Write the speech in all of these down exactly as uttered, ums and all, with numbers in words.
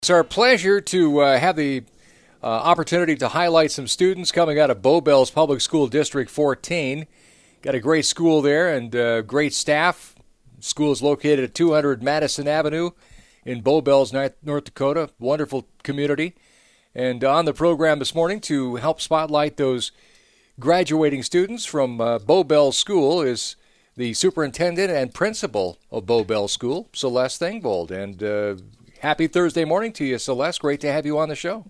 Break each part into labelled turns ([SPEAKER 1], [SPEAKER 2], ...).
[SPEAKER 1] It's our pleasure to uh, have the uh, opportunity to highlight some students coming out of Bow Bells Public School District fourteen. Got a great school there and uh, great staff. School is located at two hundred Madison Avenue in Bow Bells, North Dakota. Wonderful community. And on the program this morning to help spotlight those graduating students from uh, Bow Bells School is the superintendent and principal of Bow Bells School, Celeste Thingvold. And uh, happy Thursday morning to you, Celeste. Great to have you on the show.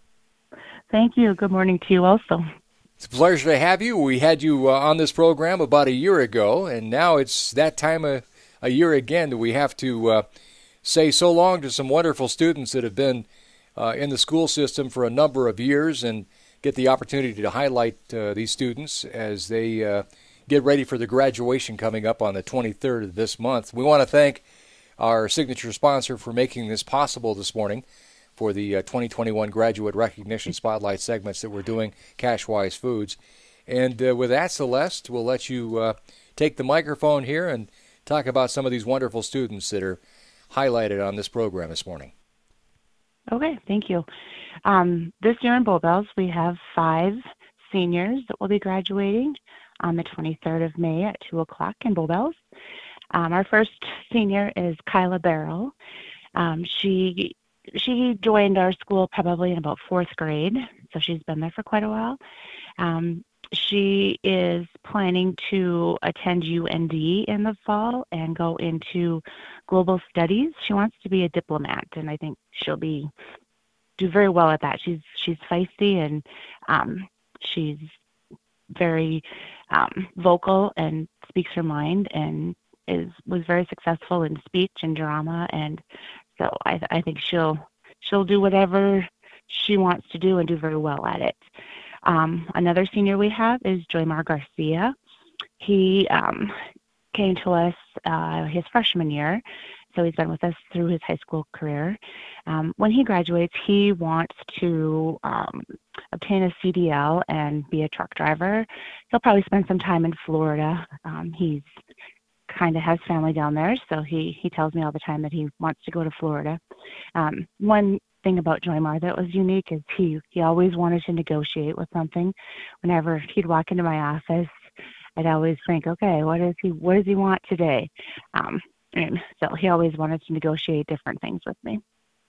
[SPEAKER 2] Thank you. Good morning to you also.
[SPEAKER 1] It's a pleasure to have you. We had you uh, on this program about a year ago, and now it's that time of a year again that we have to uh, say so long to some wonderful students that have been uh, in the school system for a number of years and get the opportunity to highlight uh, these students as they uh, get ready for the graduation coming up on the twenty-third of this month. We want to thank our signature sponsor for making this possible this morning for the uh, twenty twenty-one Graduate Recognition Spotlight segments that we're doing, Cashwise Foods. And uh, with that, Celeste, we'll let you uh, take the microphone here and talk about some of these wonderful students that are highlighted on this program this morning.
[SPEAKER 2] Okay, thank you. Um, this year in Bow Bells, we have five seniors that will be graduating on the twenty-third of May at two o'clock in Bow Bells. Um, our first senior is Kyla Barrow. Um, she she joined our school probably in about fourth grade, so she's been there for quite a while. Um, she is planning to attend U N D in the fall and go into global studies. She wants to be a diplomat, and I think she'll be do very well at that. She's she's feisty and um, she's very um, vocal and speaks her mind and is was very successful in speech and drama, and so I, I think she'll she'll do whatever she wants to do and do very well at it. Um, another senior we have is Joymar Garcia. He um, came to us uh, his freshman year, so he's been with us through his high school career. Um, when he graduates, he wants to um, obtain a C D L and be a truck driver. He'll probably spend some time in Florida. Um, he's kind of has family down there, so he, he tells me all the time that he wants to go to Florida. Um, one thing about Joymar that was unique is he, he always wanted to negotiate with something. Whenever he'd walk into my office, I'd always think, okay, what does he what does he want today? Um, and so he always wanted to negotiate different things with me.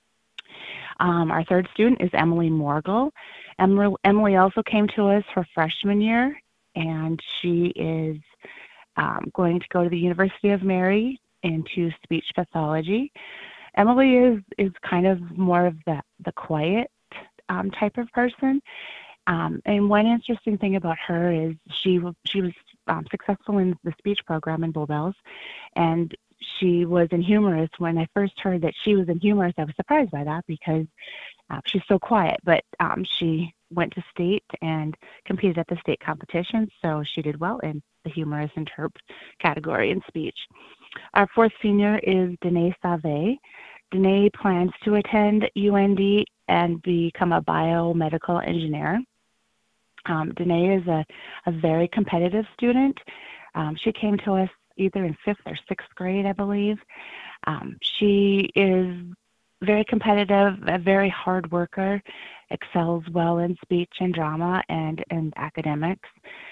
[SPEAKER 2] Um, our third student is Emily Morgul. Emily, Emily also came to us her freshman year, and she is Um, going to go to the University of Mary into speech pathology. Emily is is kind of more of the, the quiet um, type of person. Um, and one interesting thing about her is she, she was um, successful in the speech program in Bow Bells, and she was in humorous. When I first heard that she was in humorous, I was surprised by that because uh, she's so quiet, but um, she went to state and competed at the state competition, so she did well in the humorous interp category in speech. Our fourth senior is Danae Save. Danae plans to attend U N D and become a biomedical engineer. Um, Danae is a, a very competitive student. Um, she came to us either in fifth or sixth grade, I believe. Um, she is very competitive, a very hard worker, excels well in speech and drama and, and academics.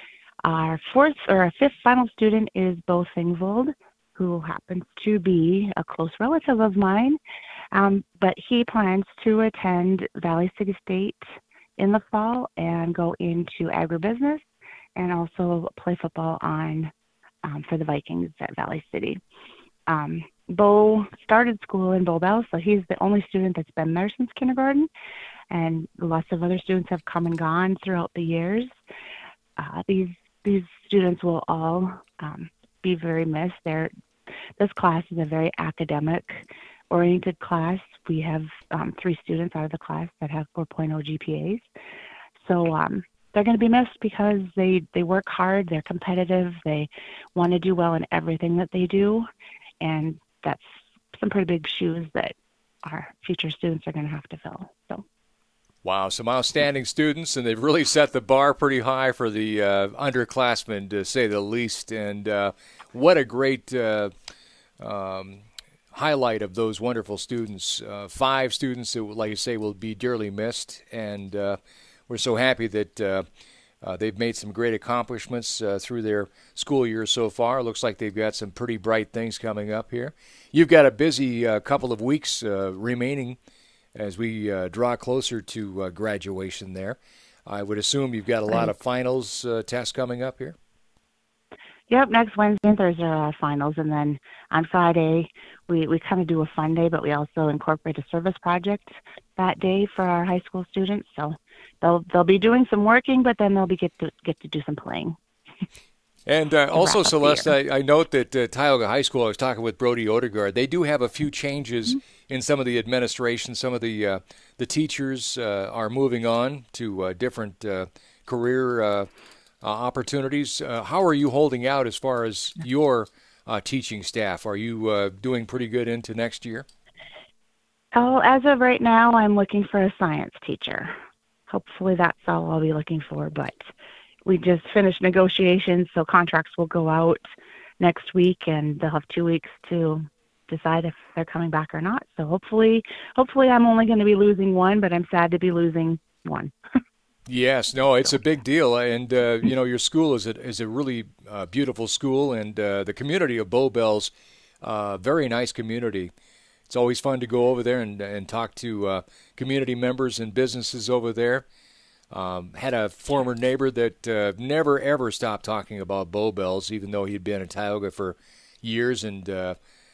[SPEAKER 2] Our fourth or our fifth final student is Bo Thingvold, who happens to be a close relative of mine, um, but he plans to attend Valley City State in the fall and go into agribusiness and also play football on um, for the Vikings at Valley City. Um, Bo started school in Bow Bells, so he's the only student that's been there since kindergarten, and lots of other students have come and gone throughout the years. Uh, these these students will all um, be very missed. They're, this class is a very academic-oriented class. We have um, three students out of the class that have four point oh G P As. So um, they're going to be missed because they, they work hard, they're competitive, they want to do well in everything that they do, and that's some pretty big shoes that our future students are going to have to fill. So.
[SPEAKER 1] Wow, some outstanding students, and they've really set the bar pretty high for the uh, underclassmen, to say the least. And uh, what a great uh, um, highlight of those wonderful students. Uh, five students that, like you say, will be dearly missed, and uh, we're so happy that uh, uh, they've made some great accomplishments uh, through their school year so far. Looks like they've got some pretty bright things coming up here. You've got a busy uh, couple of weeks uh, remaining as we uh, draw closer to uh, graduation there. I would assume you've got a lot of finals uh, tests coming up here.
[SPEAKER 2] Yep, next Wednesday and Thursday are our finals, and then on Friday we, we kind of do a fun day, but we also incorporate a service project that day for our high school students. So they'll they'll be doing some working, but then they'll be get to get to do some playing.
[SPEAKER 1] And uh, also, Celeste, I, I note that uh, Tioga High School, I was talking with Brody Odegaard, they do have a few changes mm-hmm. in some of the administration. Some of the uh, the teachers uh, are moving on to uh, different uh, career uh, uh, opportunities. Uh, how are you holding out as far as your uh, teaching staff? Are you uh, doing pretty good into next year?
[SPEAKER 2] Oh, as of right now, I'm looking for a science teacher. Hopefully that's all I'll be looking for, but we just finished negotiations, so contracts will go out next week, and they'll have two weeks to decide if they're coming back or not. So hopefully, hopefully I'm only going to be losing one, but I'm sad to be losing one.
[SPEAKER 1] Yes, no, it's a big deal, and uh, you know your school is a is a really uh, beautiful school, and uh, the community of Bow Bells, uh, very nice community. It's always fun to go over there and and talk to uh, community members and businesses over there. Um, had a former neighbor that uh, never ever stopped talking about Bow Bells, even though he'd been in Tioga for years, and uh,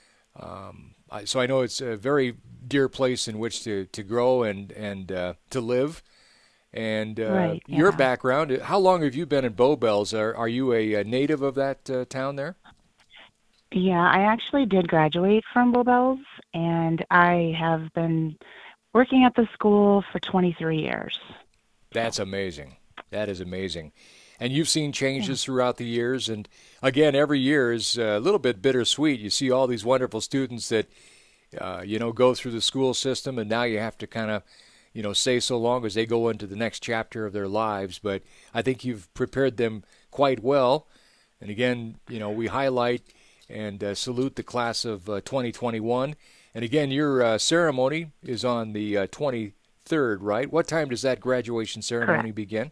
[SPEAKER 1] um, I, so I know it's a very dear place in which to, to grow and and uh, to live. And uh,
[SPEAKER 2] right, yeah.
[SPEAKER 1] Your background, how long have you been in Bow Bells? Are, are you a, a native of that uh, town there?
[SPEAKER 2] Yeah, I actually did graduate from Bow Bells, and I have been working at the school for twenty-three years.
[SPEAKER 1] That's amazing. That is amazing. And you've seen changes throughout the years. And again, every year is a little bit bittersweet. You see all these wonderful students that, uh, you know, go through the school system, and now you have to kind of, you know, say so long as they go into the next chapter of their lives. But I think you've prepared them quite well. And again, you know, we highlight and uh, salute the class of uh, twenty twenty-one. And again, your uh, ceremony is on the uh, twenty-third, right? What time does that graduation ceremony
[SPEAKER 2] Correct.
[SPEAKER 1] begin?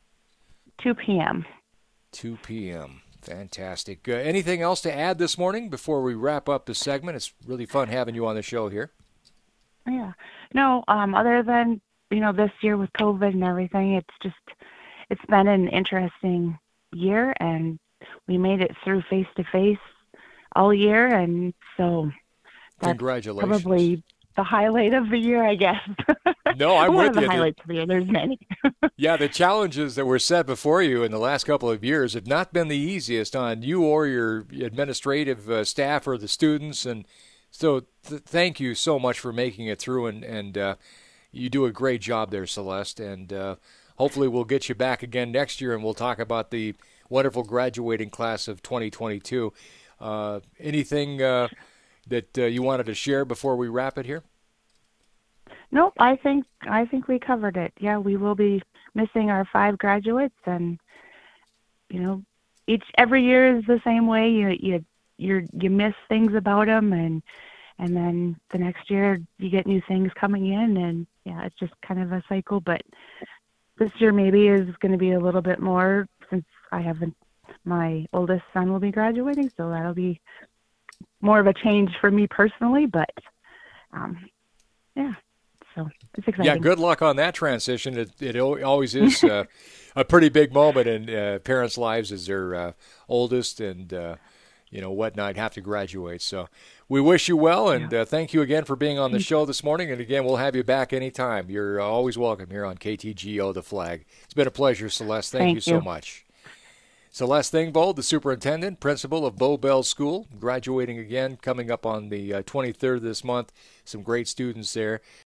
[SPEAKER 2] two p.m.
[SPEAKER 1] two p.m. Fantastic. Uh, anything else to add this morning before we wrap up the segment? It's really fun having you on the show here.
[SPEAKER 2] Yeah. No, um, other than, you know, this year with COVID and everything, it's just, it's been an interesting year, and we made it through face-to-face all year, and so that's
[SPEAKER 1] Congratulations.
[SPEAKER 2] Probably the highlight of the year, I guess.
[SPEAKER 1] No, I'm
[SPEAKER 2] One
[SPEAKER 1] with
[SPEAKER 2] of the
[SPEAKER 1] you.
[SPEAKER 2] highlights of the year. There's many.
[SPEAKER 1] Yeah, the challenges that were set before you in the last couple of years have not been the easiest on you or your administrative uh, staff or the students, and so th- thank you so much for making it through, and, and uh, you do a great job there, Celeste, and uh, hopefully we'll get you back again next year, and we'll talk about the wonderful graduating class of twenty twenty-two. Uh, anything uh, that uh, you wanted to share before we wrap it here?
[SPEAKER 2] Nope, I think I think we covered it. Yeah, we will be missing our five graduates, and you know, each every year is the same way. You you you you miss things about them, and and then the next year you get new things coming in, and yeah, it's just kind of a cycle. But this year maybe is going to be a little bit more, since I haven't. My oldest son will be graduating, so that'll be more of a change for me personally. But um, yeah. So it's exciting.
[SPEAKER 1] Yeah, good luck on that transition. It, it always is uh, a pretty big moment in uh, parents' lives as their uh, oldest and, uh, you know, whatnot have to graduate. So we wish you well, and uh, thank you again for being on the show this morning. And again, we'll have you back anytime. You're uh, always welcome here on K T G O, The Flag. It's been a pleasure, Celeste. Thank,
[SPEAKER 2] thank
[SPEAKER 1] you,
[SPEAKER 2] you
[SPEAKER 1] so much. Celeste Thingvold, the superintendent, principal of Bow Bells School, graduating again, coming up on the uh, twenty-third of this month. Some great students there.